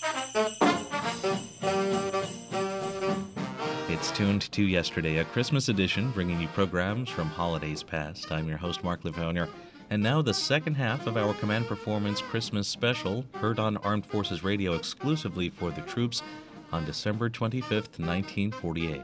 It's Tuned to Yesterday, a Christmas edition bringing you programs from holidays past. I'm your host, Mark Livonia, and now the second half of our Command Performance Christmas special, heard on Armed Forces Radio exclusively for the troops on December 25th, 1948.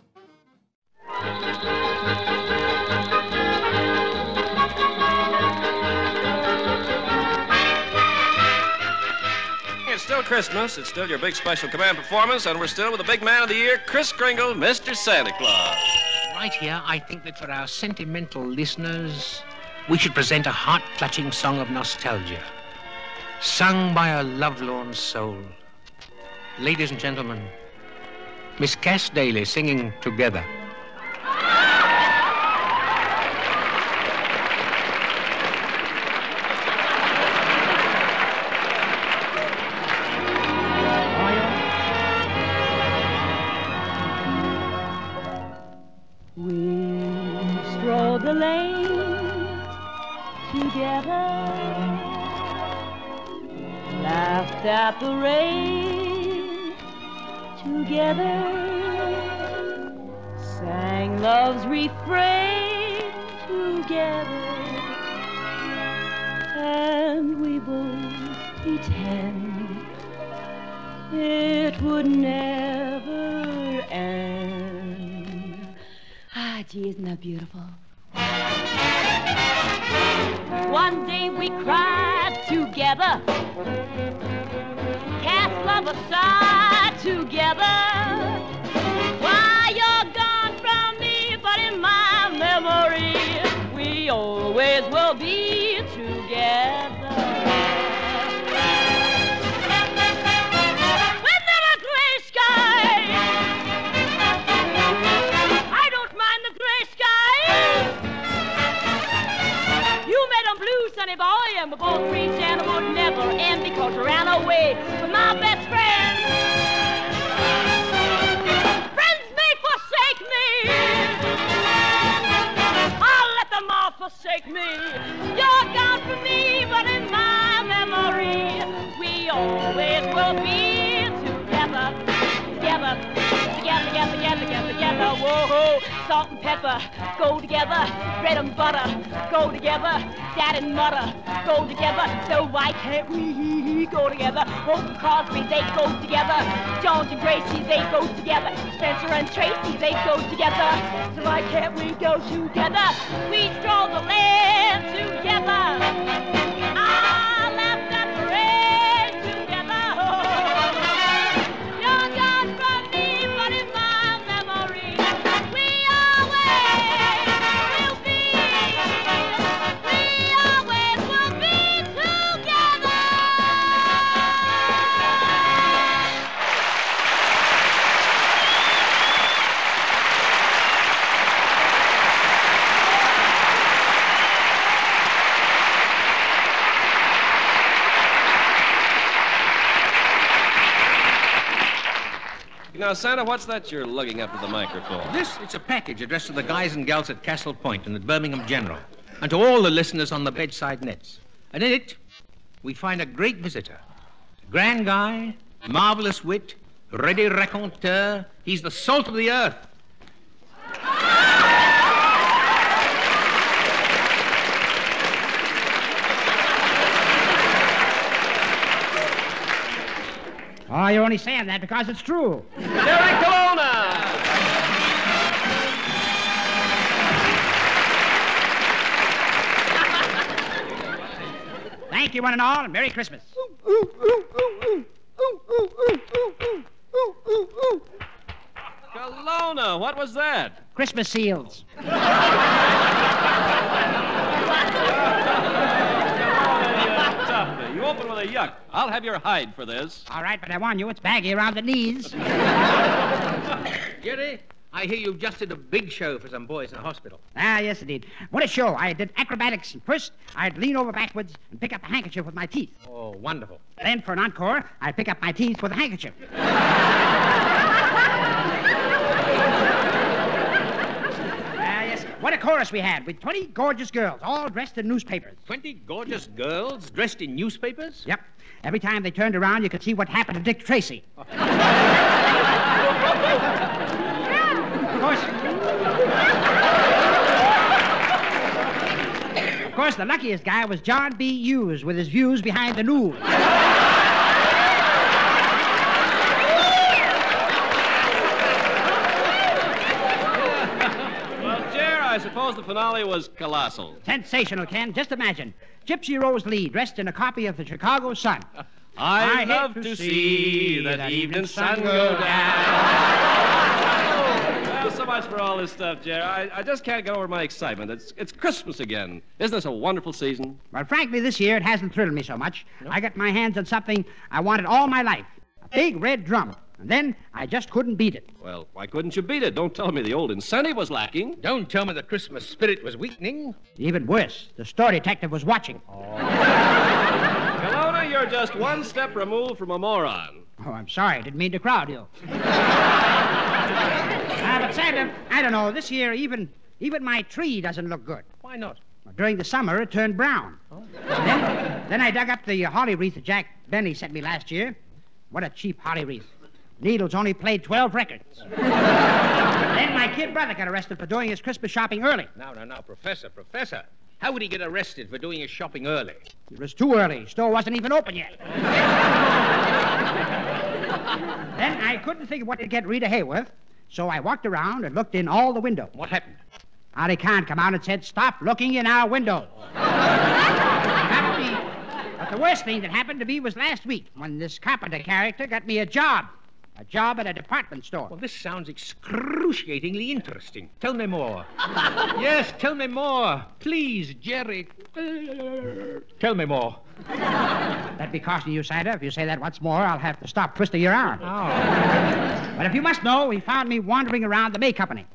It's still Christmas. It's still your big special command performance, and we're still with the big man of the year, Kris Kringle, Mr. Santa Claus. Right here, I think that for our sentimental listeners, we should present a heart-clutching song of nostalgia, sung by a lovelorn soul. Ladies and gentlemen, Miss Cass Daly singing Together. The lane together, laughed at the rain together, sang love's refrain together, and we both pretend it would never end. Ah, gee, isn't that beautiful? One day we cried together, cast love aside together. Why, you're gone from me, but in my memory, we always will be together. Within a gray sky, I don't mind the gray skies. You made them blue, sonny boy, and we both reached and it would never end because you ran away with my best friend. Friends may forsake me, I'll let them all forsake me. You're gone from me, but in my memory, we always will be together. Together, together, together, together, together, together. Whoa, salt and pepper go together. Bread and butter go together. Dad and mother go together. So why can't we go together? Hope and Crosby, they go together. Jones and Gracie, they go together. Spencer and Tracy, they go together. So why can't we go together? We stroll the land together. I left that parade together. You're gone from me, but in my memory, we always will be together. Now, Santa, what's that you're lugging up to the microphone? It's a package addressed to the guys and gals at Castle Point and at Birmingham General, and to all the listeners on the bedside nets. And in it, we find a great visitor. Grand guy, marvelous wit, ready raconteur. He's the salt of the earth. Oh, you're only saying that because it's true. Derek Colonna! Thank you, one and all, and Merry Christmas. Colonna, what was that? Christmas seals. You open with a yuck. I'll have your hide for this. All right, but I warn you, it's baggy around the knees. Jerry, I hear you've just did a big show for some boys in a hospital. Ah, yes, indeed. What a show. I did acrobatics. First, I'd lean over backwards and pick up the handkerchief with my teeth. Oh, wonderful. Then, for an encore, I'd pick up my teeth with a handkerchief. Yes. What a chorus we had with 20 gorgeous girls, all dressed in newspapers. 20 gorgeous girls dressed in newspapers? Yep. Every time they turned around, you could see what happened to Dick Tracy. Of course, the luckiest guy was John B. Hughes with his views behind the news. I suppose the finale was colossal. Sensational, Ken. Just imagine. Gypsy Rose Lee dressed in a copy of the Chicago Sun. I love to see that evening sun go down. Well, so much for all this stuff, Jerry. I just can't get over my excitement. It's Christmas again. Isn't this a wonderful season? Well, frankly, this year it hasn't thrilled me so much. Nope. I got my hands on something I wanted all my life. A big red drum. And then I just couldn't beat it. Well, why couldn't you beat it? Don't tell me the old incentive was lacking. Don't tell me the Christmas spirit was weakening. Even worse, the store detective was watching. Kelowna, you're just one step removed from a moron. Oh, I'm sorry. I didn't mean to crowd you. But Santa, I don't know. This year, even my tree doesn't look good. Why not? Well, during the summer, it turned brown. Oh. Then I dug up the holly wreath that Jack Benny sent me last year. What a cheap holly wreath. Needles only played 12 records. Then my kid brother got arrested for doing his Christmas shopping early. Now, Professor. How would he get arrested for doing his shopping early? It was too early. The store wasn't even open yet. Then I couldn't think of what to get Rita Hayworth, so I walked around and looked in all the windows. What happened? Ari Khan come out and said, "Stop looking in our windows." But the worst thing that happened to me was last week when this Carpenter character got me a job. A job at a department store. Well, this sounds excruciatingly interesting. Tell me more. Yes, tell me more. Please, Jerry. Tell me more. That'd be costing you, Santa. If you say that once more, I'll have to stop twisting your arm. Oh. But if you must know, he found me wandering around the May Company.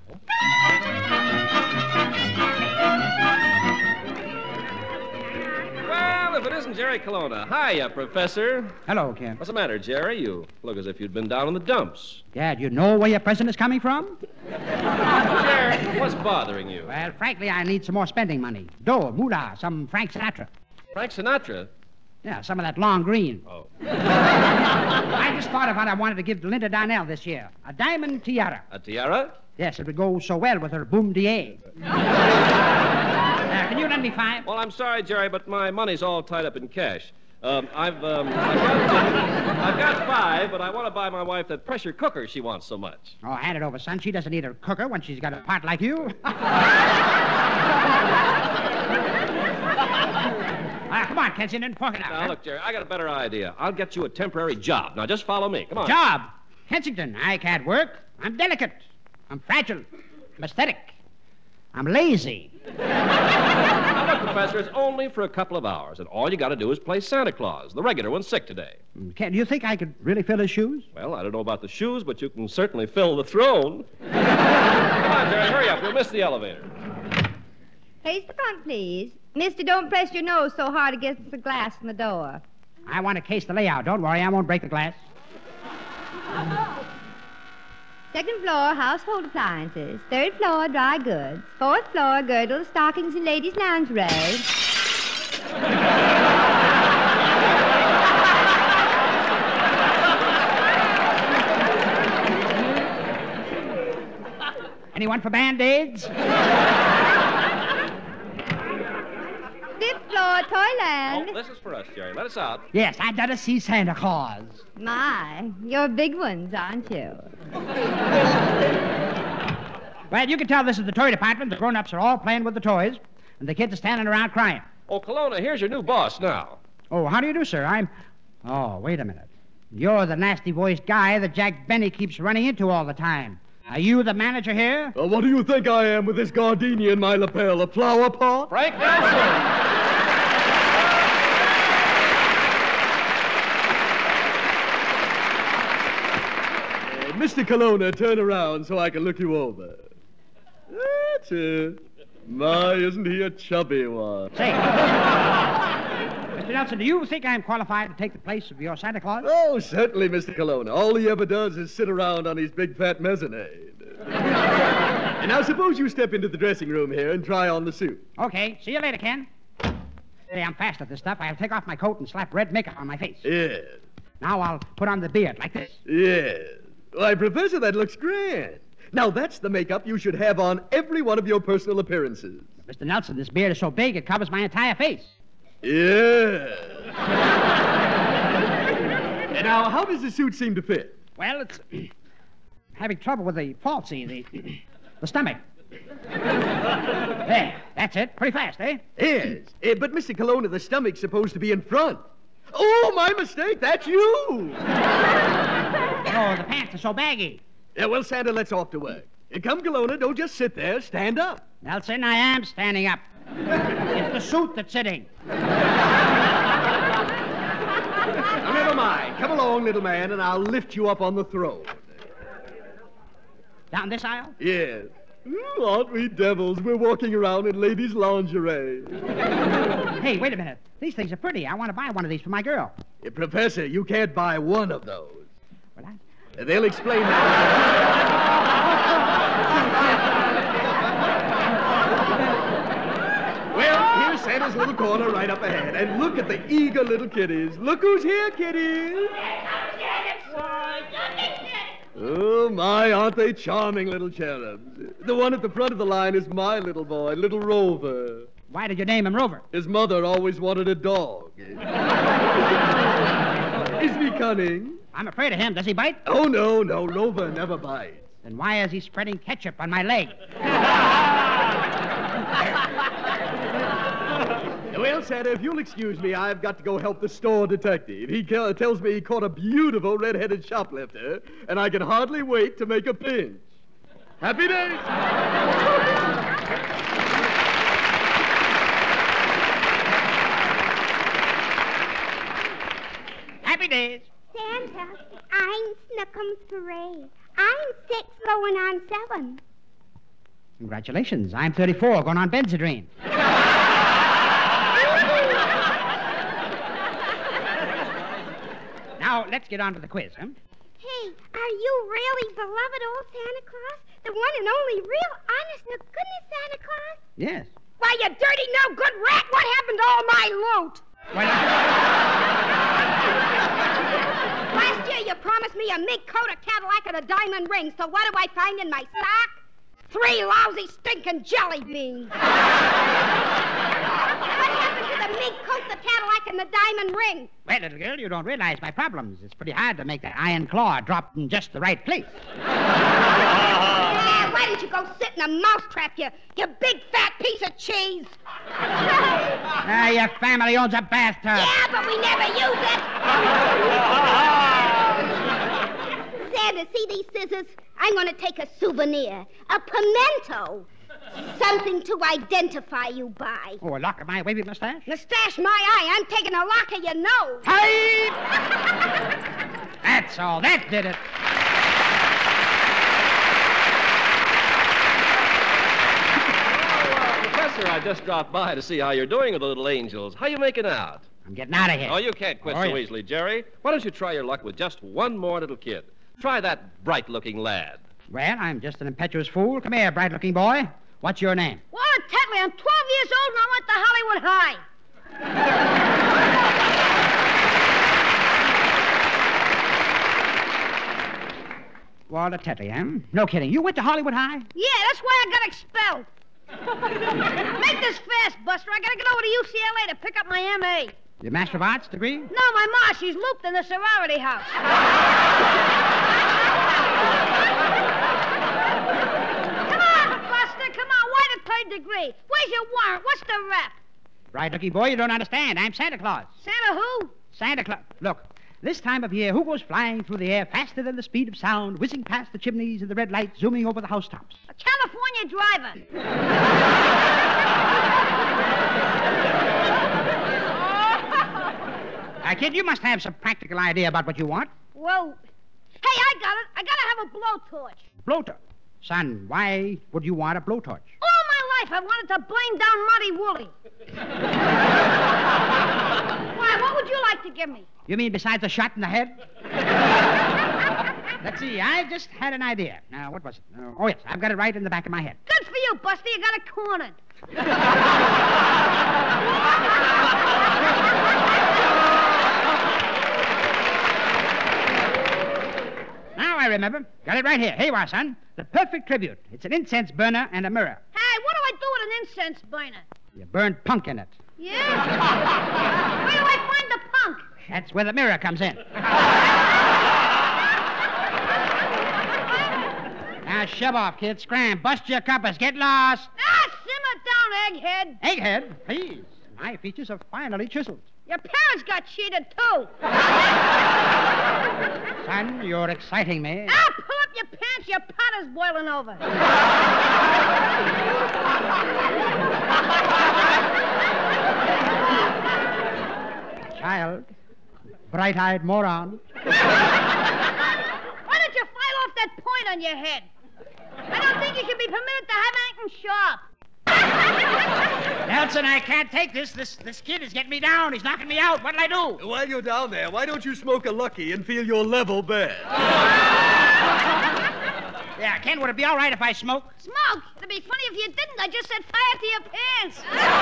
If it isn't Jerry Kelowna. Hiya, Professor. Hello, Ken. What's the matter, Jerry? You look as if you'd been down in the dumps. Dad, you know where your present is coming from? Jerry, what's bothering you? Well, frankly, I need some more spending money. Dough, moolah, some Frank Sinatra. Frank Sinatra? Yeah, some of that long green. Oh. I just thought of what I wanted to give to Linda Darnell this year. A diamond tiara. A tiara? Yes, it would go so well with her boom DA. Can you lend me $5? Well, I'm sorry, Jerry, but my money's all tied up in cash. I've got $5, but I want to buy my wife that pressure cooker she wants so much. Oh, hand it over, son. She doesn't need a cooker when she's got a pot like you. Come on, Kensington, fork it out. Now, look, Jerry, I got a better idea. I'll get you a temporary job. Now, just follow me. Come on. Job? Kensington, I can't work. I'm delicate. I'm fragile. I'm aesthetic. I'm lazy. Now, look, Professor, it's only for a couple of hours, and all you got to do is play Santa Claus. The regular one's sick today. Do you think I could really fill his shoes? Well, I don't know about the shoes, but you can certainly fill the throne. Come on, Jerry, hurry up. We'll miss the elevator. Face the front, please. Mister, don't press your nose so hard against the glass in the door. I want to case the layout. Don't worry, I won't break the glass. Second floor, household appliances. Third floor, dry goods. Fourth floor, girdles, stockings, and ladies' lingerie. Anyone for Band-Aids? Fifth floor, Toyland. Oh, this is for us, Jerry. Let us out. Yes, I'd like to see Santa Claus. My, you're big ones, aren't you? Well, you can tell this is the toy department. The grown-ups are all playing with the toys, and the kids are standing around crying. Oh, Kelowna, here's your new boss now. Oh, how do you do, sir? Oh, wait a minute. You're the nasty-voiced guy that Jack Benny keeps running into all the time. Are you the manager here? What do you think I am with this gardenia in my lapel? A flower pot? Frank Nelson! Mr. Kelowna, turn around so I can look you over. That's it. My, isn't he a chubby one? Say, Mr. Nelson, do you think I'm qualified to take the place of your Santa Claus? Oh, certainly, Mr. Kelowna. All he ever does is sit around on his big fat mezzanine. And now suppose you step into the dressing room here and try on the suit. Okay, see you later, Ken. Hey, I'm fast at this stuff. I'll take off my coat and slap red makeup on my face. Yes. Now I'll put on the beard like this. Yes. Why, Professor, that looks grand. Now, that's the makeup you should have on every one of your personal appearances. Mr. Nelson, this beard is so big it covers my entire face. Yes. And now, how does the suit seem to fit? Well, it's having trouble with the falsie, the stomach. There, that's it. Pretty fast, eh? Yes. But, Mr. Colonna, the stomach's supposed to be in front. Oh, my mistake. That's you. Oh, the pants are so baggy. Yeah, well, Santa, let's off to work. Come, Colonna, don't just sit there. Stand up. Nelson, I am standing up. It's the suit that's sitting. Now, never mind. Come along, little man, and I'll lift you up on the throne. Down this aisle? Yes. Ooh, aren't we devils? We're walking around in ladies' lingerie. Hey, wait a minute. These things are pretty. I want to buy one of these for my girl. Professor, you can't buy one of those. Well, They'll explain that. Well, here's Santa's little corner right up ahead. And look at the eager little kiddies. Look who's here, kiddies. Oh, my, aren't they charming little cherubs? The one at the front of the line is my little boy, little Rover. Why did you name him Rover? His mother always wanted a dog. Isn't he cunning? I'm afraid of him. Does he bite? Oh, no, Rover never bites. Then why is he spreading ketchup on my leg? Well, Santa, if you'll excuse me, I've got to go help the store detective. He tells me he caught a beautiful red-headed shoplifter, and I can hardly wait to make a pinch. Happy days! Happy days. Santa, I'm Snookums Parade. I'm 6 going on 7. Congratulations. I'm 34 going on Benzedrine. Now, let's get on to the quiz, huh? Hey, are you really beloved old Santa Claus? The one and only real honest-to-goodness Santa Claus? Yes. Why, you dirty no-good rat, what happened to all my loot? Well, Last year you promised me a mink coat, a Cadillac, and a diamond ring, so what do I find in my sock? 3 lousy stinking jelly beans. What happened to the mink coat, the Cadillac, and the diamond ring? well, little girl, you don't realize my problems. It's pretty hard to make that iron claw drop in just the right place. Why don't you go sit in a mousetrap, you big fat piece of cheese? Your family owns a bathtub. Yeah, but we never use it. Santa, see these scissors? I'm going to take a souvenir, a pimento, something to identify you by. Oh, a lock of my wavy mustache? Mustache my eye, I'm taking a lock of your nose. Hey! That's all. That did it. Professor, I just dropped by to see how you're doing with the little angels. How you making out? I'm getting out of here. Oh, you can't quit so yeah. easily, Jerry. Why don't you try your luck with just one more little kid? Try that bright-looking lad. Well, I'm just an impetuous fool. Come here, bright-looking boy. What's your name? Warren Tetley, I'm 12 years old and I went to Hollywood High. Walter Tetley, huh? No kidding. You went to Hollywood High? Yeah, that's why I got expelled. Make this fast, Buster. I gotta get over to UCLA to pick up my M.A. Your Master of Arts degree? No, my ma, she's looped in the sorority house. Come on, Buster, come on. Why the 3rd degree? Where's your warrant? What's the rep? Bright-looking boy, you don't understand. I'm Santa Claus. Santa who? Santa Claus. Look, this time of year, who goes flying through the air faster than the speed of sound, whizzing past the chimneys and the red lights, zooming over the housetops? A California driver. Kid, you must have some practical idea about what you want. Well, hey, I got it. I gotta have a blowtorch. Blowtorch. Son, why would you want a blowtorch? All my life I wanted to blame down Muddy Wooly. Why, what would you like to give me? You mean besides a shot in the head? Let's see, I just had an idea. Now, what was it? Oh, yes, I've got it right in the back of my head. Good for you, Buster. You got it cornered. Now I remember. Got it right here. Here you are, son. The perfect tribute. It's an incense burner and a mirror. Hey, what do I do with an incense burner? You burn punk in it. Yeah? Where do I find the punk? That's where the mirror comes in. Now, shove off, kid. Scram. Bust your compass. Get lost. Simmer down, egghead. Egghead, please. My features are finely chiseled. Your parents got cheated, too. Son, you're exciting me. Pull up your pants. Your pot is boiling over. Child. Bright-eyed moron. Why don't you file off that point on your head? I don't think you should be permitted to have anything sharp. Nelson, I can't take this. This kid is getting me down. He's knocking me out. What'll I do? While you're down there, why don't you smoke a Lucky and feel your level bad? Yeah, Ken, would it be all right if I smoke? Smoke? It'd be funny if you didn't. I just set fire to your pants.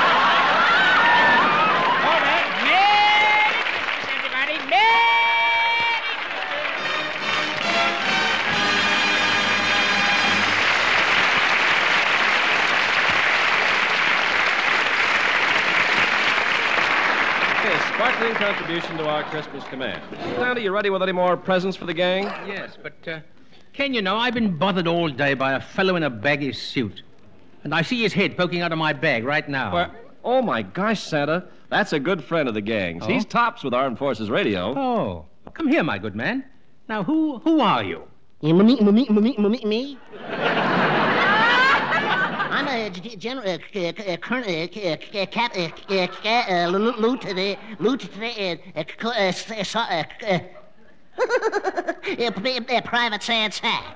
All right. Merry Christmas, everybody. Merry Christmas. Sparkling contribution to our Christmas command. Sandy, you ready with any more presents for the gang? Yes, but, Ken, you know, I've been bothered all day by a fellow in a baggy suit. And I see his head poking out of my bag right now. Well, oh, my gosh, Santa. That's a good friend of the gang's. Oh? He's tops with Armed Forces Radio. Oh. Come here, my good man. Now, who are you? Me? I'm a general, colonel, Private Sam Sack.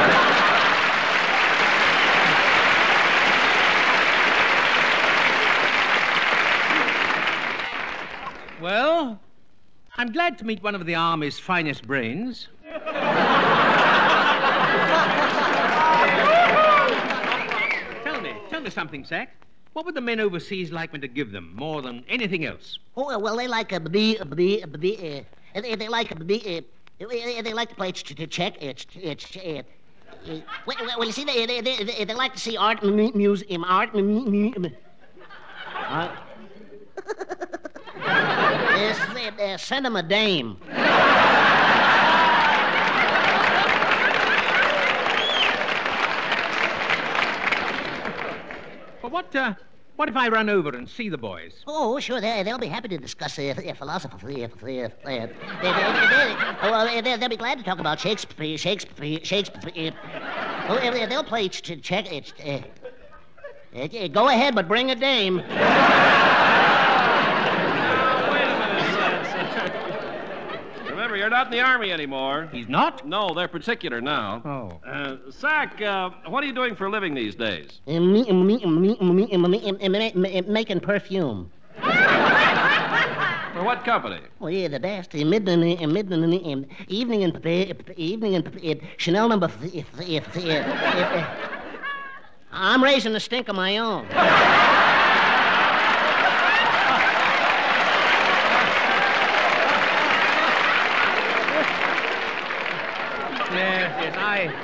Well, I'm glad to meet one of the Army's finest brains. Tell me something, Sack. What would the men overseas like me to give them more than anything else? Oh, well, they like they like to play check. Well, you see, they like to see art museum. Send them a dame. Well, what if I run over and see the boys? Oh, sure, they'll be happy to discuss philosophy. They'll be glad to talk about Shakespeare. Oh, they'll play check. Go ahead, but bring a dame. Wait a minute. Remember, you're not in the Army anymore. He's not? No, they're particular now. Oh. Sack, what are you doing for a living these days? Making perfume. For what company? Well, yeah, the best. Evening and Chanel number. I'm raising a stink of my own. Yes,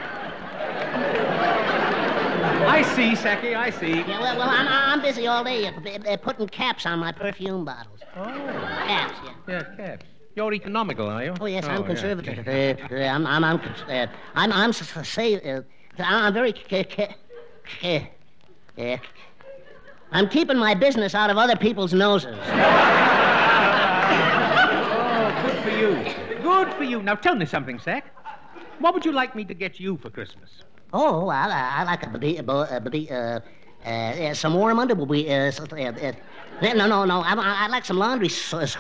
I see, Sacky, I see. Yeah, well, I'm busy all day putting caps on my perfume bottles. Oh. Caps, yeah. Yeah, caps. You're economical, are you? Oh, yes, I'm conservative. Yeah. I'm very I'm keeping my business out of other people's noses. Oh, good for you. Good for you. Now, tell me something, Sack. What would you like me to get you for Christmas? Oh, I like some warm underwear. No. I like some laundry sauce.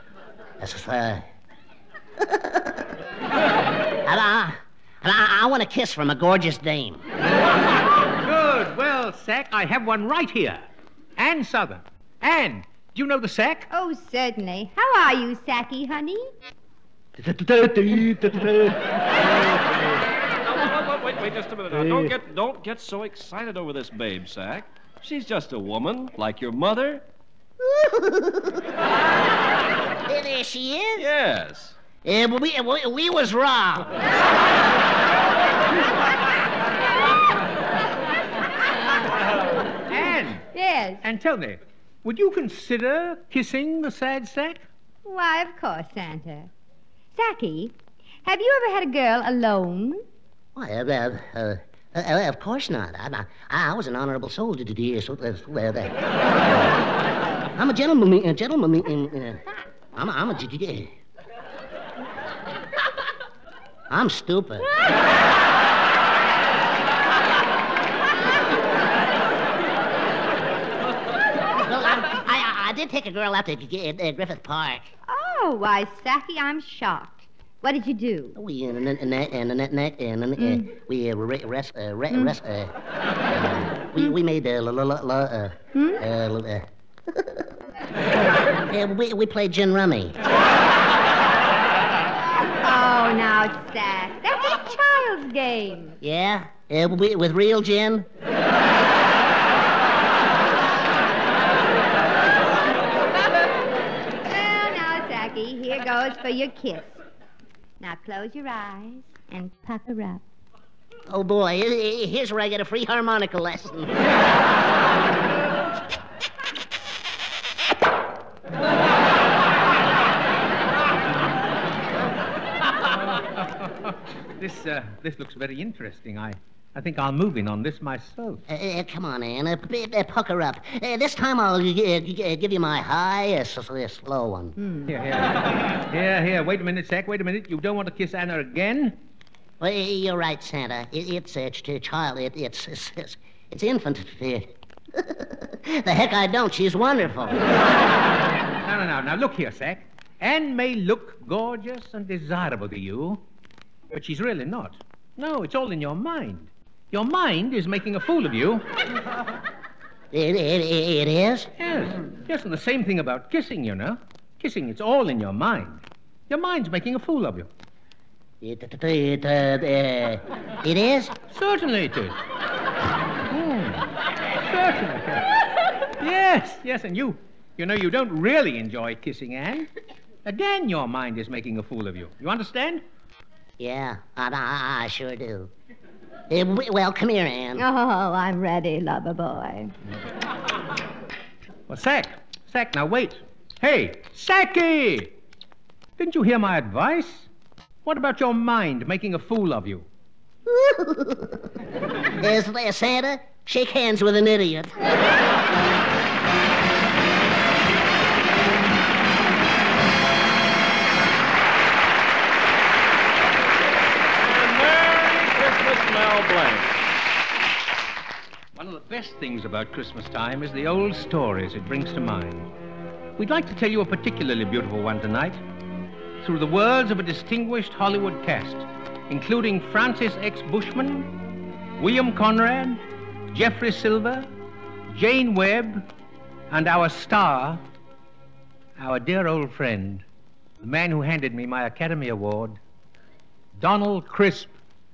I want a kiss from a gorgeous dame. Good. Well, Sack, I have one right here. Ann Southern. Ann, do you know the Sack? Oh, certainly. How are you, Sacky, honey? wait just a minute now. Don't get so excited over this babe, Sack. She's just a woman, like your mother. There she is? Yes. We was wrong. Anne! Yes. And tell me, would you consider kissing the sad sack? Why, of course, Santa. Sacky, have you ever had a girl alone? Why, of course not. I was an honorable soldier today, so I'm a gentleman. I'm stupid. I did take a girl out to Griffith Park. Oh, why, Sacky, I'm shocked. What did you do? We made we played gin rummy. Oh, now, Sack, that's a child's game. Yeah? With real gin? Well, now, Sacky, here goes for your kiss. Now, close your eyes and pucker up. Oh, boy, here's where I get a free harmonica lesson. This looks very interesting. I think I'll move in on this myself. Come on, Anne. Pucker up. This time I'll give you my high, slow one. Here. Wait a minute, Sack. Wait a minute. You don't want to kiss Anna again? Well, you're right, Santa. It's a child. It's infant. The heck I don't. She's wonderful. No. Now, look here, Sack. Anne may look gorgeous and desirable to you, but she's really not. No, it's all in your mind. Your mind is making a fool of you. It is? Yes, and the same thing about kissing, you know. Kissing, it's all in your mind. Your mind's making a fool of you. It is? Certainly it is. Certainly. Yes, and you know you don't really enjoy kissing Anne. Again, your mind is making a fool of you. You understand? Yeah, I sure do. Well, come here, Anne. Oh, I'm ready, lover boy. Well, Sack, now wait. Hey, Sacky! Didn't you hear my advice? What about your mind making a fool of you? Santa, shake hands with an idiot. One of the best things about Christmas time is the old stories it brings to mind. We'd like to tell you a particularly beautiful one tonight through the words of a distinguished Hollywood cast, including Francis X. Bushman, William Conrad, Jeffrey Silver, Jane Webb, and our star, our dear old friend, the man who handed me my Academy Award, Donald Crisp.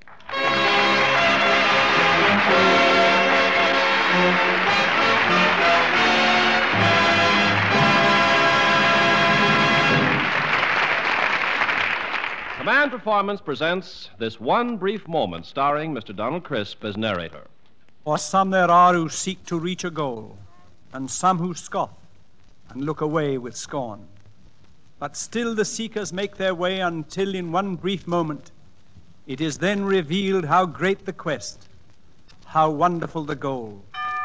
Command Performance presents This One Brief Moment, starring Mr. Donald Crisp as narrator. For some there are who seek to reach a goal, and some who scoff and look away with scorn. But still the seekers make their way until in one brief moment it is then revealed how great the quest, how wonderful the goal.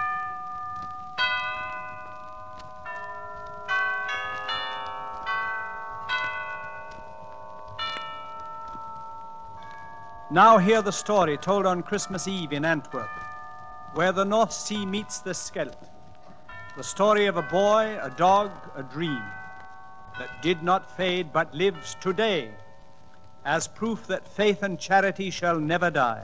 Now hear the story told on Christmas Eve in Antwerp, where the North Sea meets the Scheldt. The story of a boy, a dog, a dream that did not fade but lives today as proof that faith and charity shall never die.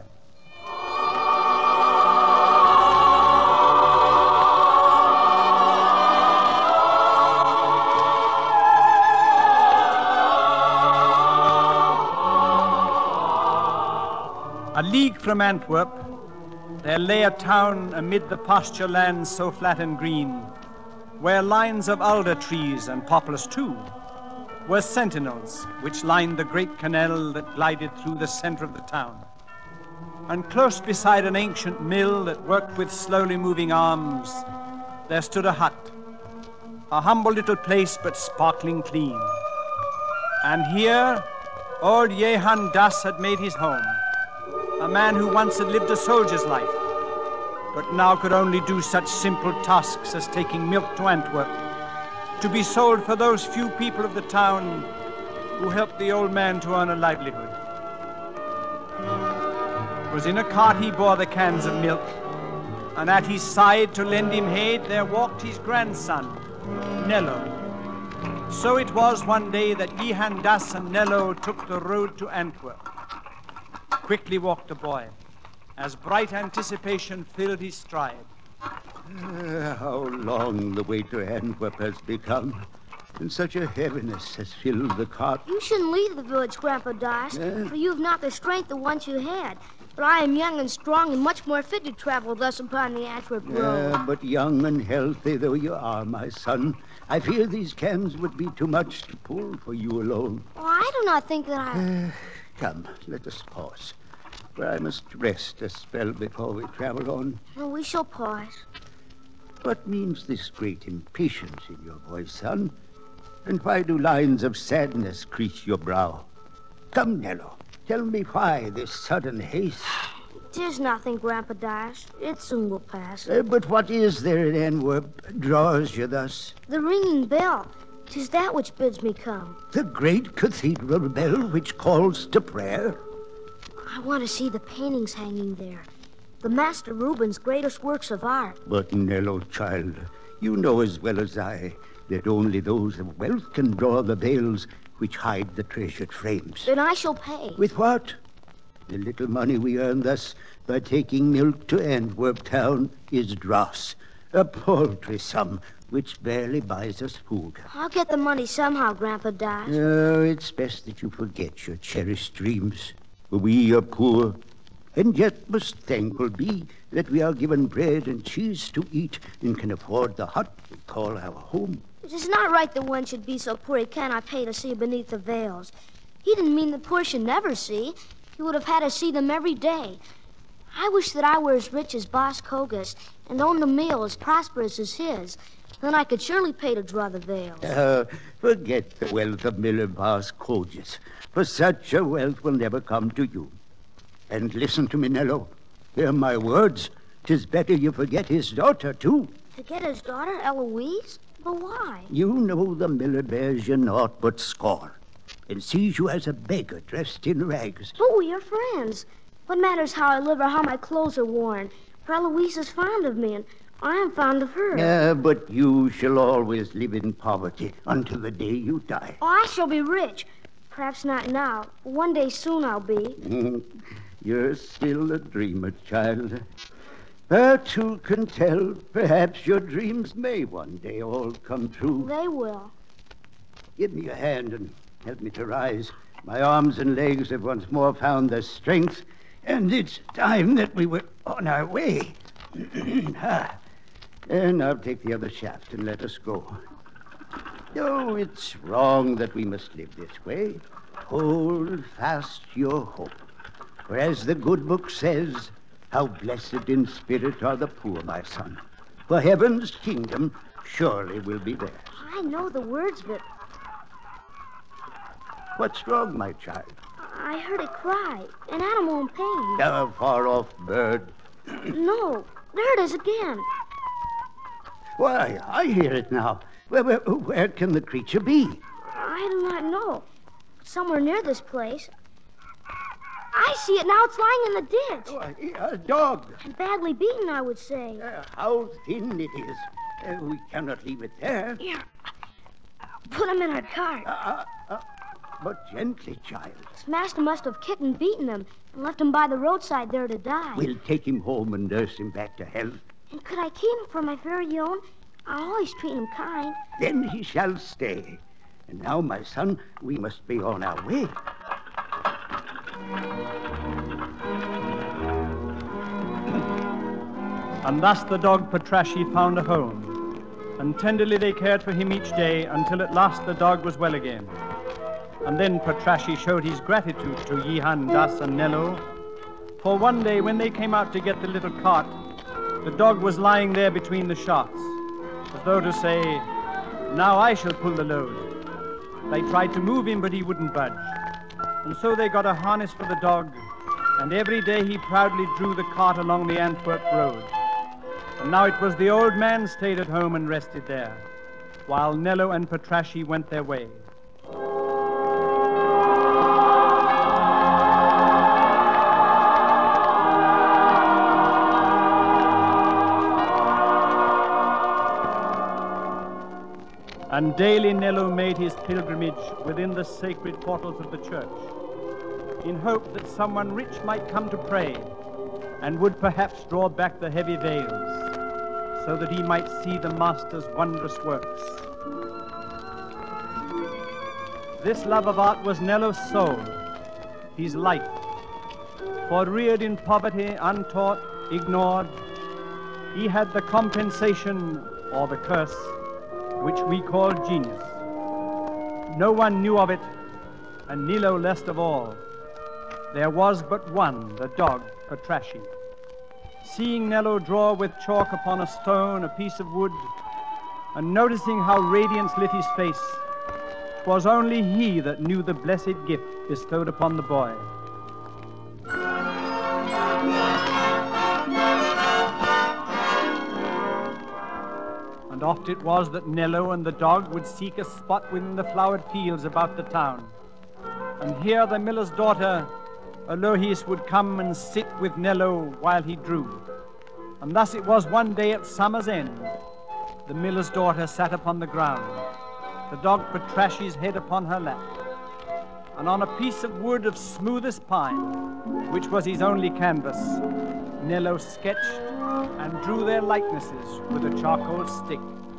A league from Antwerp, there lay a town amid the pasture lands so flat and green, where lines of alder trees and poplars too were sentinels which lined the great canal that glided through the center of the town. And close beside an ancient mill that worked with slowly moving arms, there stood a hut, a humble little place but sparkling clean. And here, old Jehan Das had made his home, a man who once had lived a soldier's life, but now could only do such simple tasks as taking milk to Antwerp, to be sold for those few people of the town who helped the old man to earn a livelihood. It was in a cart he bore the cans of milk, and at his side to lend him aid there walked his grandson, Nello. So it was one day that Jehan Das and Nello took the road to Antwerp. Quickly walked the boy, as bright anticipation filled his stride. How long the way to Antwerp has become, and such a heaviness has filled the cart. You shouldn't leave the village, Grandpa Das, for you have not the strength that once you had. But I am young and strong and much more fit to travel thus upon the Antwerp road. But young and healthy though you are, my son, I fear these cans would be too much to pull for you alone. Oh, I do not think that I... Come, let us pause, for I must rest a spell before we travel on. Well, we shall pause. What means this great impatience in your voice, son? And why do lines of sadness crease your brow? Come, Nello, tell me why this sudden haste. 'Tis nothing, Grandpa Das. It soon will pass. But what is there in Antwerp draws you thus? The ringing bell. 'Tis that which bids me come. The great cathedral bell which calls to prayer? I want to see the paintings hanging there. The Master Rubens' greatest works of art. But, Nello, child, you know as well as I that only those of wealth can draw the veils which hide the treasured frames. Then I shall pay. With what? The little money we earn thus by taking milk to Antwerp town is dross, a paltry sum which barely buys us food. I'll get the money somehow, Grandpa Das. No, it's best that you forget your cherished dreams. For we are poor, and yet must thankful be that we are given bread and cheese to eat and can afford the hut we call our home. It is not right that one should be so poor he cannot pay to see beneath the veils. He didn't mean the poor should never see. He would have had to see them every day. I wish that I were as rich as Boss Kogas and owned a mill as prosperous as his. Then I could surely pay to draw the veils. Forget the wealth of Miller Boss Kogas, for such a wealth will never come to you. And listen to me, Nello. Hear my words. 'Tis better you forget his daughter, too. Forget his daughter, Eloise? But why? You know the miller bears you naught but scorn, and sees you as a beggar dressed in rags. But we are friends. What matters how I live or how my clothes are worn? For Eloise is fond of me, and I am fond of her. But you shall always live in poverty until the day you die. Oh, I shall be rich. Perhaps not now. One day soon I'll be. You're still a dreamer, child. But who can tell? Perhaps your dreams may one day all come true. They will. Give me a hand and help me to rise. My arms and legs have once more found their strength, and it's time that we were on our way. And now take the other shaft and let us go. Oh, it's wrong that we must live this way. Hold fast your hope. For as the good book says, how blessed in spirit are the poor, my son. For heaven's kingdom surely will be theirs. I know the words, but... What's wrong, my child? I heard it cry. An animal in pain. A far-off bird. No, there it is again. Why, I hear it now. Where can the creature be? I do not know. Somewhere near this place. I see it now. It's lying in the ditch. Oh, a dog. Badly beaten, I would say. How thin it is. We cannot leave it there. Here. Put him in our cart. But gently, child. His master must have kicked and beaten him and left him by the roadside there to die. We'll take him home and nurse him back to health. And could I keep him for my very own? I always treat him kind. Then he shall stay. And now, my son, we must be on our way. And thus the dog Patrasche found a home, and tenderly they cared for him each day until at last the dog was well again. And then Patrasche showed his gratitude to Jehan, Das, and Nello, for one day when they came out to get the little cart, the dog was lying there between the shots, as though to say, "Now I shall pull the load." They tried to move him, but he wouldn't budge. And so they got a harness for the dog, and every day he proudly drew the cart along the Antwerp road. And now it was the old man stayed at home and rested there, while Nello and Patrasche went their way. And daily Nello made his pilgrimage within the sacred portals of the church, in hope that someone rich might come to pray, and would perhaps draw back the heavy veils, so that he might see the Master's wondrous works. This love of art was Nello's soul, his life, for reared in poverty, untaught, ignored, he had the compensation, or the curse, which we call genius. No one knew of it, and Nello least of all. There was but one, the dog, Patrasche. Seeing Nello draw with chalk upon a stone a piece of wood, and noticing how radiance lit his face, 'twas only he that knew the blessed gift bestowed upon the boy. And oft it was that Nello and the dog would seek a spot within the flowered fields about the town. And here the miller's daughter, Alois, would come and sit with Nello while he drew. And thus it was one day at summer's end. The miller's daughter sat upon the ground, the dog Patrasche's head upon her lap. And on a piece of wood of smoothest pine, which was his only canvas, Nello sketched and drew their likenesses with a charcoal stick.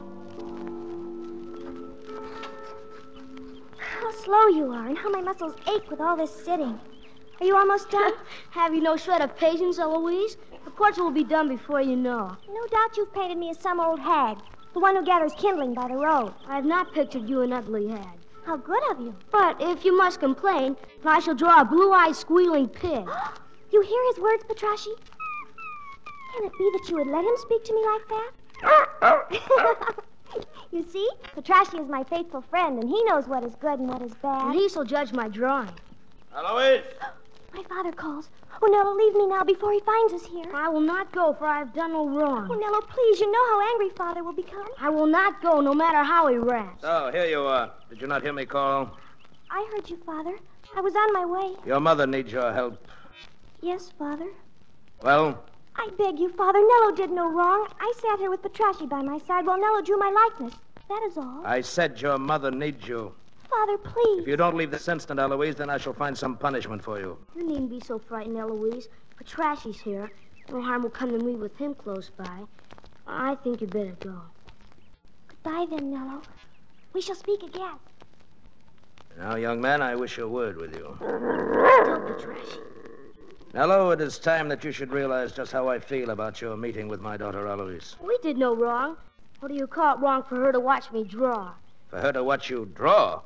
How slow you are, and how my muscles ache with all this sitting. Are you almost done? Have you no shred of patience, Eloise? The portrait will be done before you know. No doubt you've painted me as some old hag, the one who gathers kindling by the road. I have not pictured you an ugly hag. How good of you. But if you must complain, I shall draw a blue-eyed squealing pig. You hear his words, Patrasche? Can it be that you would let him speak to me like that? You see, Patrasche is my faithful friend, and he knows what is good and what is bad. And he shall judge my drawing. Alois! My father calls. Oh, Nello, leave me now before he finds us here. I will not go, for I have done no wrong. Oh, Nello, please, you know how angry Father will become. I will not go, no matter how he raps. So, here you are. Did you not hear me call? I heard you, Father. I was on my way. Your mother needs your help. Yes, Father. Well? I beg you, Father. Nello did no wrong. I sat here with Patrasche by my side while Nello drew my likeness. That is all. I said your mother needs you. Father, please. If you don't leave this instant, Eloise, then I shall find some punishment for you. You needn't be so frightened, Eloise. Patrasche's here. No harm will come to me with him close by. I think you'd better go. Goodbye, then, Nello. We shall speak again. Now, young man, I wish a word with you. Tell Patrasche. Nello, it is time that you should realize just how I feel about your meeting with my daughter, Eloise. We did no wrong. What do you call it wrong for her to watch me draw? For her to watch you draw?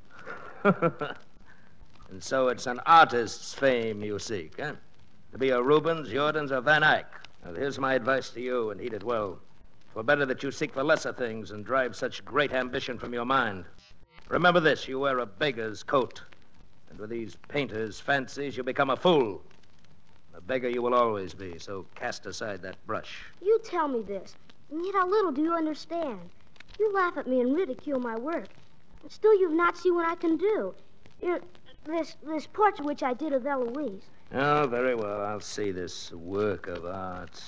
And so it's an artist's fame you seek, eh? To be a Rubens, Jordaens, or Van Eyck. Well, here's my advice to you, and heed it well. For better that you seek for lesser things and drive such great ambition from your mind. Remember this, you wear a beggar's coat. And with these painters' fancies, you become a fool. A beggar you will always be, so cast aside that brush. You tell me this, and yet how little do you understand. You laugh at me and ridicule my work. But still you've not seen what I can do. This portrait which I did of Eloise. Oh, very well. I'll see this work of art.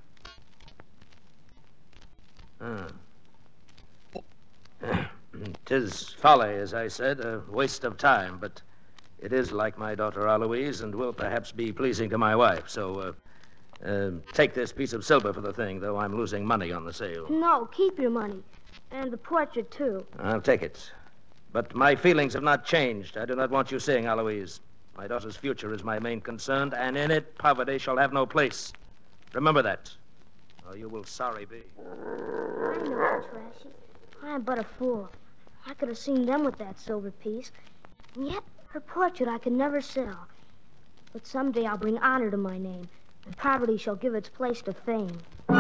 Tis folly, as I said, a waste of time, but it is like my daughter Eloise and will perhaps be pleasing to my wife. So, take this piece of silver for the thing, though I'm losing money on the sale. No, keep your money. And the portrait, too. I'll take it. But my feelings have not changed. I do not want you seeing Eloise. My daughter's future is my main concern, and in it, poverty shall have no place. Remember that. or you will sorry be. I know, Trashy. I am but a fool. I could have seen them with that silver piece. And yet, her portrait I could never sell. But someday I'll bring honor to my name, and poverty shall give its place to fame.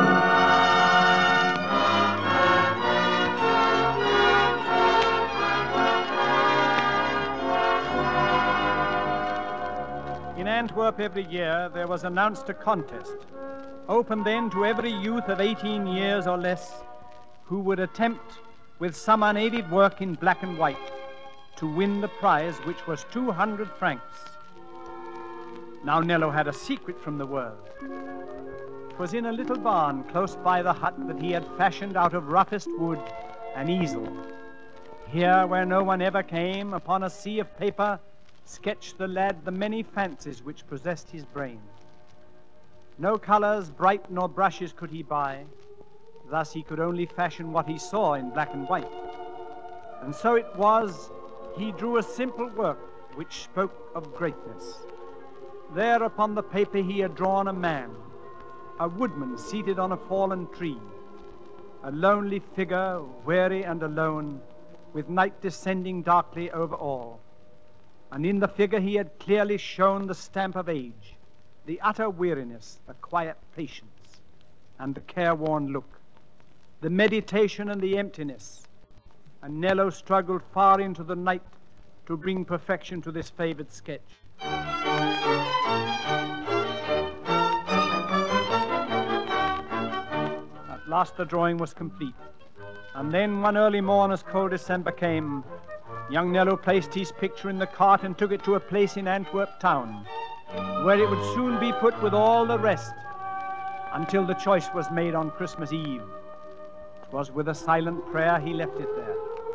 In Antwerp every year there was announced a contest, open then to every youth of 18 years or less who would attempt, with some unaided work in black and white, to win the prize, which was 200 francs. Now Nello had a secret from the world. 'Twas in a little barn close by the hut that he had fashioned out of roughest wood an easel. Here, where no one ever came, upon a sea of paper, sketched the lad the many fancies which possessed his brain. No colors bright nor brushes could he buy. Thus he could only fashion what he saw in black and white. And so it was, he drew a simple work which spoke of greatness. There upon the paper he had drawn a man, a woodman seated on a fallen tree, a lonely figure, weary and alone, with night descending darkly over all. And in the figure he had clearly shown the stamp of age, the utter weariness, the quiet patience, and the careworn look, the meditation and the emptiness. And Nello struggled far into the night to bring perfection to this favored sketch. At last the drawing was complete. And then one early morn as cold December came, young Nello placed his picture in the cart and took it to a place in Antwerp town, where it would soon be put with all the rest, until the choice was made on Christmas Eve. 'Twas with a silent prayer he left it there.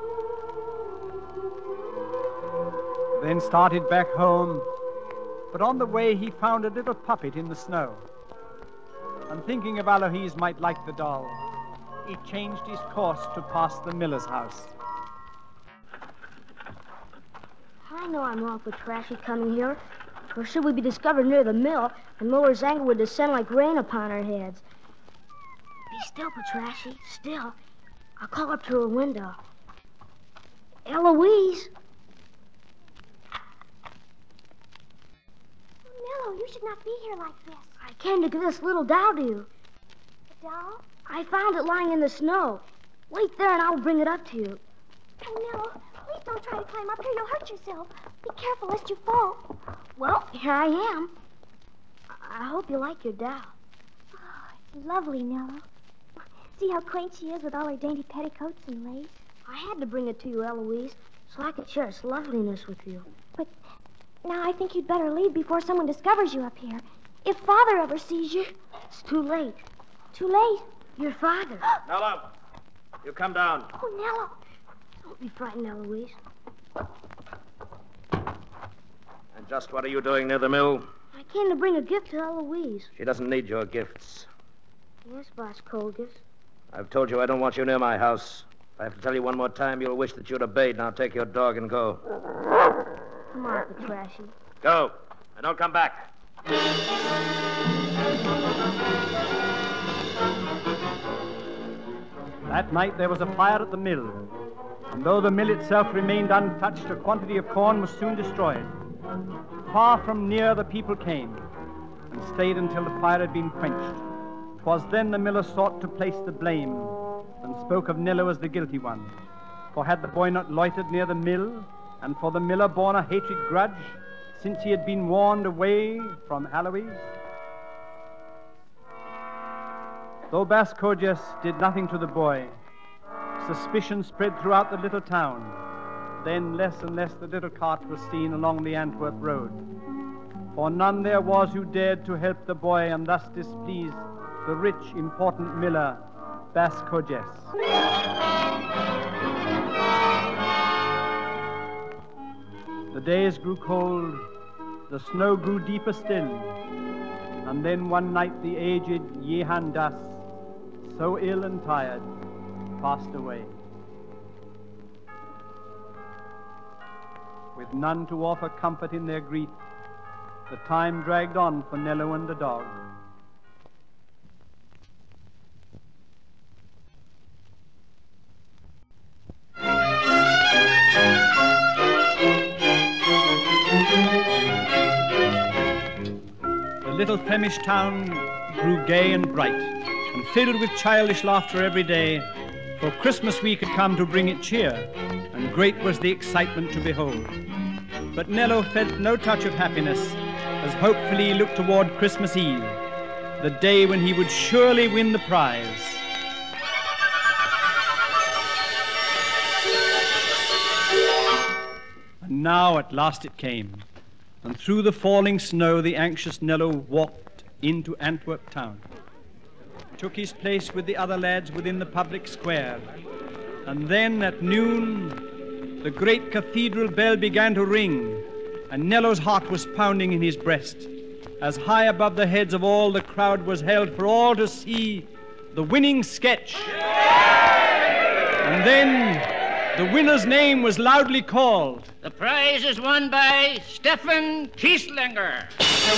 Then started back home, but on the way he found a little puppet in the snow. And thinking of Aloïse might like the doll, he changed his course to pass the miller's house. I know I'm awful trashy coming here, for should we be discovered near the mill, the miller's anger would descend like rain upon our heads. Be still, Patrashy, still. I'll call up to her window. Eloise! Oh, Nello, you should not be here like this. I came to give this little doll to you. The doll? I found it lying in the snow. Wait there and I'll bring it up to you. Oh, Nello, please don't try to climb up here. You'll hurt yourself. Be careful lest you fall. Well, here I am. I hope you like your doll. Oh, it's lovely, Nello. See how quaint she is with all her dainty petticoats and lace? I had to bring it to you, Eloise, so I could share its loveliness with you. But now I think you'd better leave before someone discovers you up here. If Father ever sees you... It's too late. Too late? Your father. Nello, you come down. Oh, Nello. Don't be frightened, Eloise. And just what are you doing near the mill? I came to bring a gift to Eloise. She doesn't need your gifts. Yes, Boss Colgus. I've told you I don't want you near my house. If I have to tell you one more time, you'll wish that you'd obeyed. Now take your dog and go. Come on, Patrashy. Go, and don't come back. That night there was a fire at the mill, and though the mill itself remained untouched, a quantity of corn was soon destroyed. Far from near the people came, and stayed until the fire had been quenched. 'Twas then the miller sought to place the blame, and spoke of Nello as the guilty one. For had the boy not loitered near the mill, and for the miller borne a hatred grudge, since he had been warned away from Aloïse? Though Bascoges did nothing to the boy, suspicion spread throughout the little town. Then less and less the little cart was seen along the Antwerp road. For none there was who dared to help the boy and thus displease the rich, important miller, Bascoges. The days grew cold, the snow grew deeper still, and then one night the aged Jehan Das, so ill and tired, passed away. With none to offer comfort in their grief, the time dragged on for Nello and the dog. The little Flemish town grew gay and bright, and filled with childish laughter every day, for Christmas week had come to bring it cheer, and great was the excitement to behold. But Nello felt no touch of happiness, as hopefully he looked toward Christmas Eve, the day when he would surely win the prize. And now at last it came, and through the falling snow the anxious Nello walked into Antwerp town, took his place with the other lads within the public square, and then at noon the great cathedral bell began to ring, and Nello's heart was pounding in his breast, as high above the heads of all the crowd was held for all to see the winning sketch. And then the winner's name was loudly called. The prize is won by Stefan Kieslinger.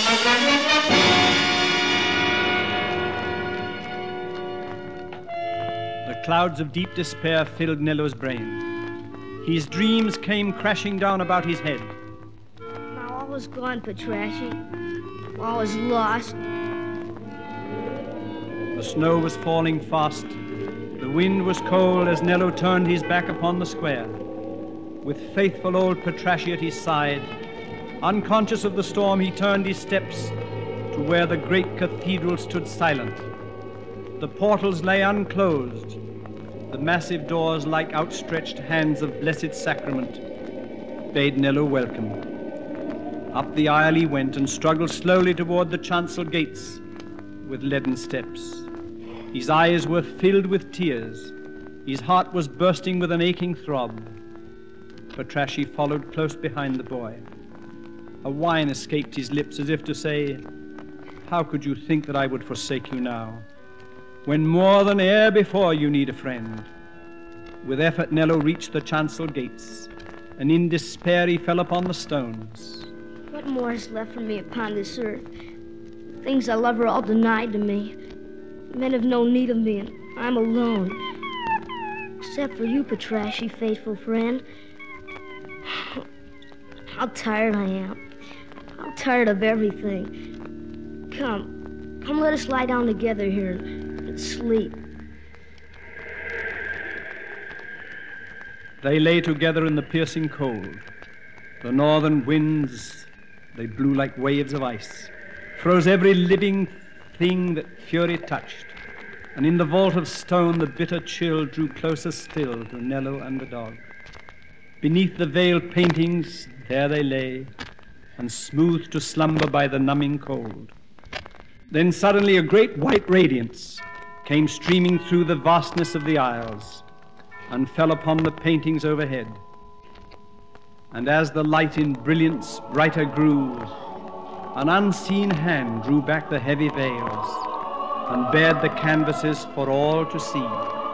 The clouds of deep despair filled Nello's brain. His dreams came crashing down about his head. Now all was gone, Petraschi. All was lost. The snow was falling fast. The wind was cold as Nello turned his back upon the square. With faithful old Petraschi at his side, unconscious of the storm, he turned his steps to where the great cathedral stood silent. The portals lay unclosed, the massive doors, like outstretched hands of blessed sacrament, bade Nello welcome. Up the aisle he went and struggled slowly toward the chancel gates with leaden steps. His eyes were filled with tears. His heart was bursting with an aching throb. Petraschi followed close behind the boy. A whine escaped his lips as if to say, "How could you think that I would forsake you now, when more than e'er before you need a friend?" With effort Nello reached the chancel gates, and in despair he fell upon the stones. What more is left for me upon this earth? The things I love are all denied to me. Men have no need of me, and I'm alone. Except for you, Petraschi, faithful friend. How tired I am. How tired of everything. Come, let us lie down together here and sleep. They lay together in the piercing cold. The northern winds, they blew like waves of ice, froze every living thing that fury touched. And in the vault of stone, the bitter chill drew closer still to Nello and the dog. Beneath the veiled paintings, there they lay, and smoothed to slumber by the numbing cold. Then suddenly a great white radiance came streaming through the vastness of the aisles and fell upon the paintings overhead. And as the light in brilliance brighter grew, an unseen hand drew back the heavy veils and bared the canvases for all to see.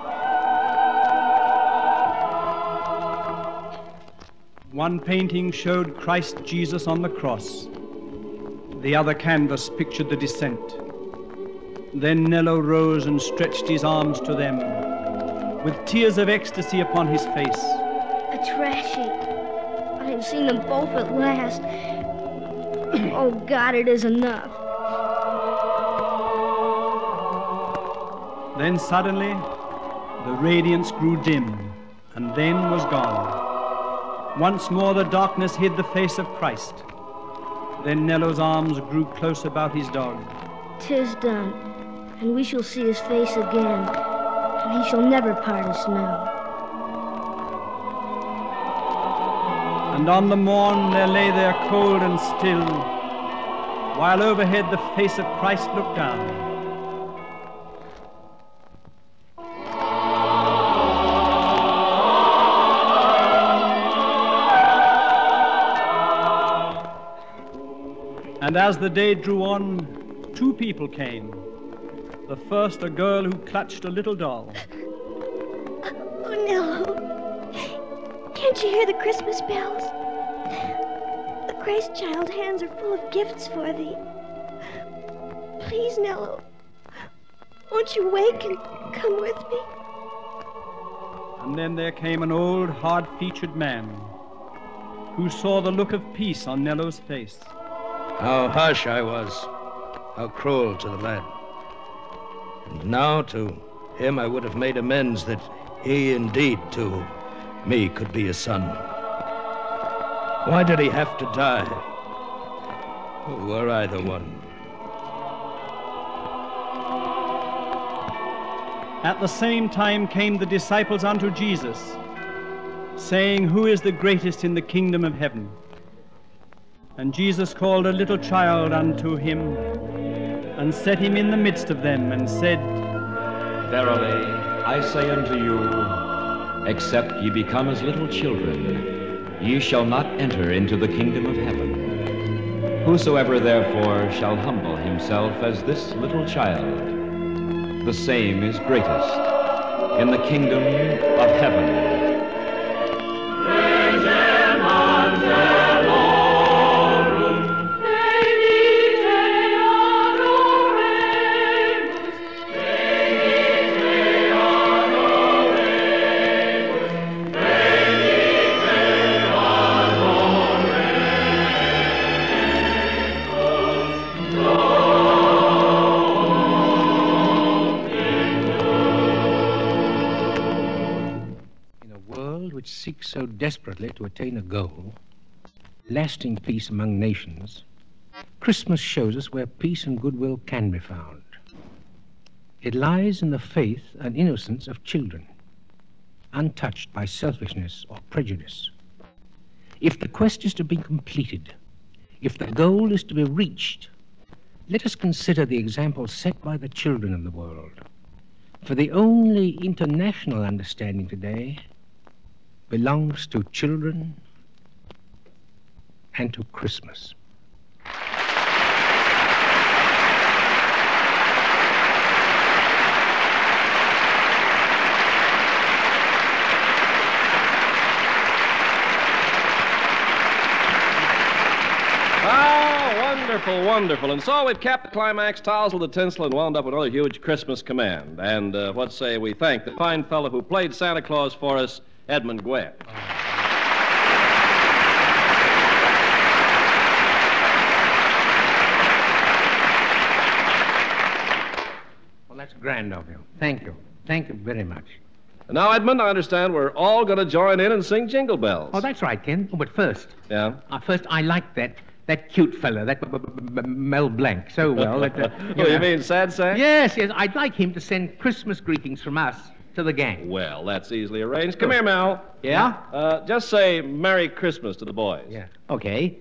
One painting showed Christ Jesus on the cross. The other canvas pictured the descent. Then Nello rose and stretched his arms to them, with tears of ecstasy upon his face. Petraschi, I have seen them both at last. Oh, God, it is enough. Then suddenly, the radiance grew dim, and then was gone. Once more the darkness hid the face of Christ. Then Nello's arms grew close about his dog. 'Tis done, and we shall see his face again, and he shall never part us now. And on the morn there lay there cold and still, while overhead the face of Christ looked down. And as the day drew on, two people came. The first, a girl who clutched a little doll. Oh, Nello. Can't you hear the Christmas bells? The Christ child hands are full of gifts for thee. Please, Nello, won't you wake and come with me? And then there came an old, hard-featured man who saw the look of peace on Nello's face. How harsh I was, how cruel to the lad. And now to him I would have made amends that he indeed to me could be a son. Why did he have to die? Were I the one? At the same time came the disciples unto Jesus, saying, Who is the greatest in the kingdom of heaven? And Jesus called a little child unto him, and set him in the midst of them, and said, Verily, I say unto you, except ye become as little children, ye shall not enter into the kingdom of heaven. Whosoever therefore shall humble himself as this little child, the same is greatest in the kingdom of heaven. Seeks so desperately to attain a goal, lasting peace among nations, Christmas shows us where peace and goodwill can be found. It lies in the faith and innocence of children, untouched by selfishness or prejudice. If the quest is to be completed, if the goal is to be reached, let us consider the example set by the children of the world. For the only international understanding today belongs to children and to Christmas. Wonderful, wonderful. And so we've capped the climax, tousled the tinsel, and wound up another huge Christmas command. And what say we thank the fine fellow who played Santa Claus for us, Edmund Guare. Well, that's grand of you. Thank you. Thank you very much. And now, Edmund, I understand we're all going to join in and sing Jingle Bells. Oh, that's right, Ken. Oh, but first. Yeah? First, I like that cute fella, that Mel Blanc, so well. That, you mean Sad Sack? Yes, I'd like him to send Christmas greetings from us to the gang. Well, that's easily arranged. Come here, Mel. Yeah? Just say Merry Christmas to the boys. Yeah. Okay.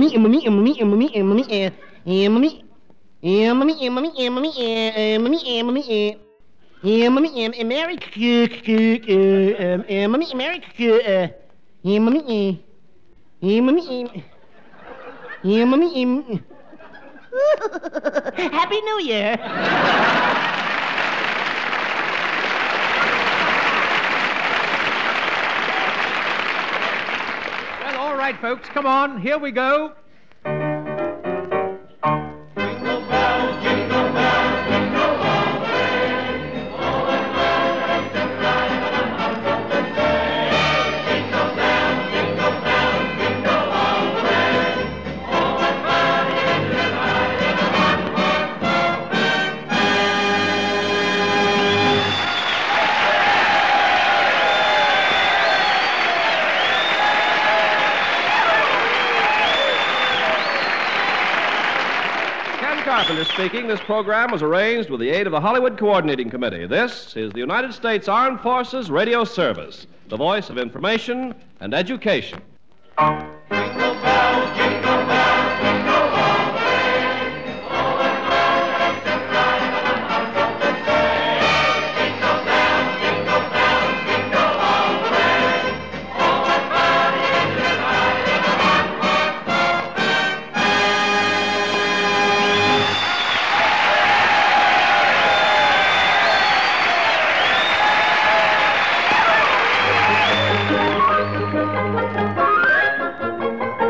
Happy New Year. Well, all right, folks, come on. Here we go. Carpenter speaking. This program was arranged with the aid of the Hollywood Coordinating Committee. This is the United States Armed Forces Radio Service, the voice of information and education. Jingle bells, jingle bells, jingle all the way. All the bells that ride on the sleigh. Jingle bells, jingle all the way. All the party is riding on one Ken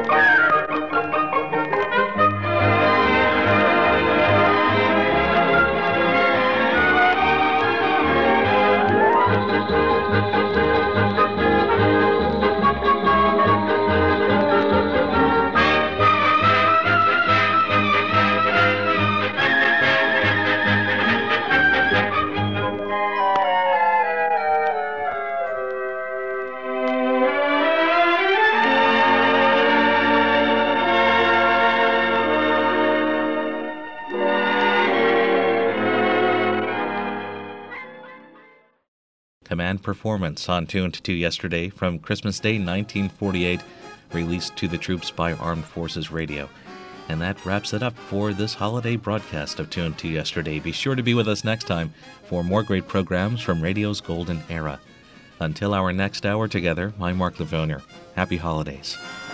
command performance on Tuned to Yesterday from Christmas Day 1948, released to the troops by Armed Forces Radio. And that wraps it up for this holiday broadcast of Tuned to Yesterday. Be sure to be with us next time for more great programs from radio's golden era. Until our next hour together, I'm Mark Livonia. Happy holidays.